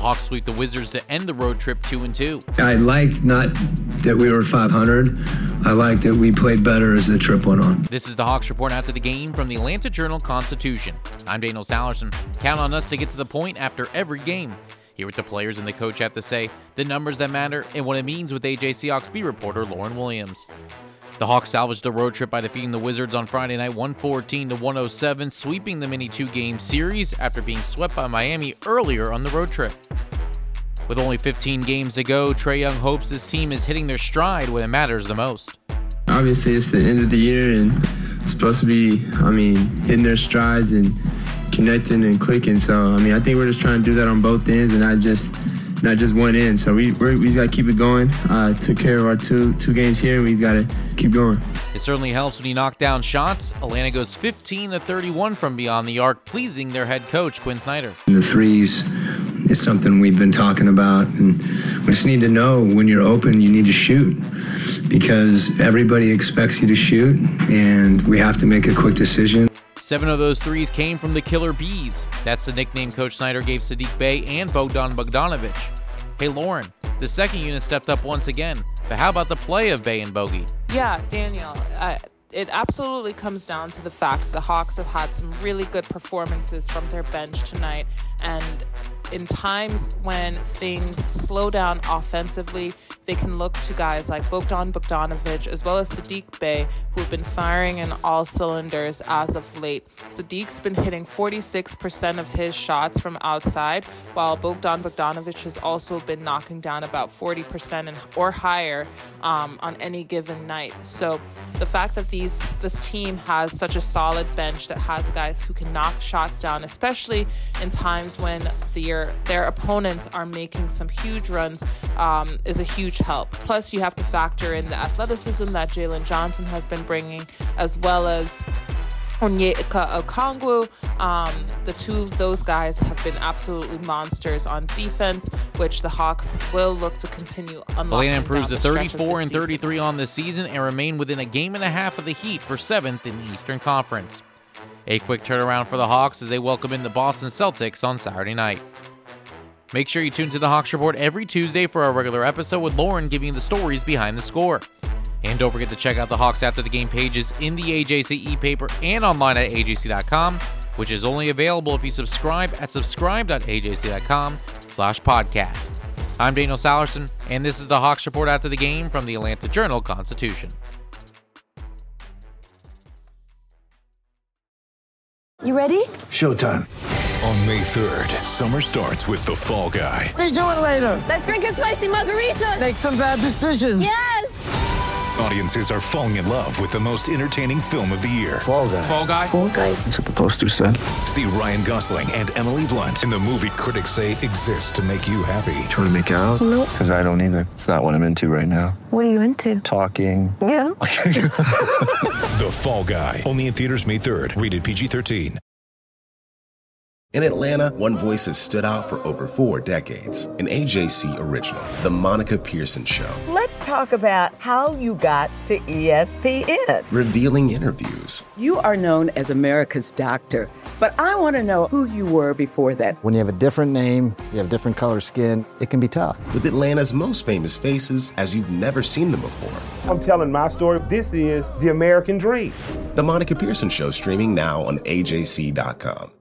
Hawks sweep the Wizards to end the road trip 2-2. I liked not that we were 500. I liked that we played better as the trip went on. This is the Hawks Report after the game from the Atlanta Journal-Constitution. I'm Daniel Salerson. Count on us to get to the point after every game. Hear what the players and the coach have to say, the numbers that matter, and what it means with AJ Seahawks beat reporter Lauren Williams. The Hawks salvaged the road trip by defeating the Wizards on Friday night 114-107, sweeping the mini two-game series after being swept by Miami earlier on the road trip. With only 15 games to go, Trae Young hopes his team is hitting their stride when it matters the most. Obviously, it's the end of the year, and it's supposed to be, hitting their strides and connecting and clicking. So, I think we're just trying to do that on both ends and not just one end. So we got to keep it going. Took care of our two games here, and we got to keep going. It certainly helps when you knock down shots. Atlanta goes 15-31 from beyond the arc, pleasing their head coach, Quinn Snyder. The threes is something we've been talking about, and we just need to know when you're open, you need to shoot, because everybody expects you to shoot, and we have to make a quick decision. 7 of those threes came from the Killer Bees. That's the nickname Coach Snyder gave Saddiq Bey and Bogdan Bogdanovic. Hey Lauren, the second unit stepped up once again, but how about the play of Bey and Bogey? Yeah, Daniel, it absolutely comes down to the fact that the Hawks have had some really good performances from their bench tonight, and in times when things slow down offensively, they can look to guys like Bogdan Bogdanovic as well as Saddiq Bey, who have been firing in all cylinders as of late. Saddiq's been hitting 46% of his shots from outside, while Bogdan Bogdanovic has also been knocking down about 40% or higher on any given night. So the fact that this team has such a solid bench that has guys who can knock shots down, especially in times when their opponents are making some huge runs, is a huge help. Plus, you have to factor in the athleticism that Jalen Johnson has been bringing, as well as Onyeka Okongwu. The two of those guys have been absolutely monsters on defense, which the Hawks will look to continue unlocking. Atlanta improves to 34-33 on the season and remain within a game and a half of the Heat for 7th in the Eastern Conference. A quick turnaround for the Hawks as they welcome in the Boston Celtics on Saturday night. Make sure you tune to the Hawks Report every Tuesday for our regular episode with Lauren giving you the stories behind the score. And don't forget to check out the Hawks After the Game pages in the AJC e-paper and online at ajc.com, which is only available if you subscribe at subscribe.ajc.com/podcast. I'm Daniel Salerson, and this is the Hawks Report After the Game from the Atlanta Journal-Constitution. You ready? Showtime. On May 3rd, summer starts with The Fall Guy. Let's do it later. Let's drink a spicy margarita. Make some bad decisions. Yes! Audiences are falling in love with the most entertaining film of the year. Fall Guy. Fall Guy? Fall Guy. That's what the poster said. See Ryan Gosling and Emily Blunt in the movie critics say exists to make you happy. Trying to make it out? Nope. Because I don't either. It's not what I'm into right now. What are you into? Talking. Yeah. The Fall Guy. Only in theaters May 3rd. Rated PG-13. In Atlanta, one voice has stood out for over 4 decades. An AJC original, The Monica Pearson Show. Let's talk about how you got to ESPN. Revealing interviews. You are known as America's doctor, but I want to know who you were before that. When you have a different name, you have different color skin, it can be tough. With Atlanta's most famous faces as you've never seen them before. I'm telling my story. This is the American dream. The Monica Pearson Show, streaming now on AJC.com.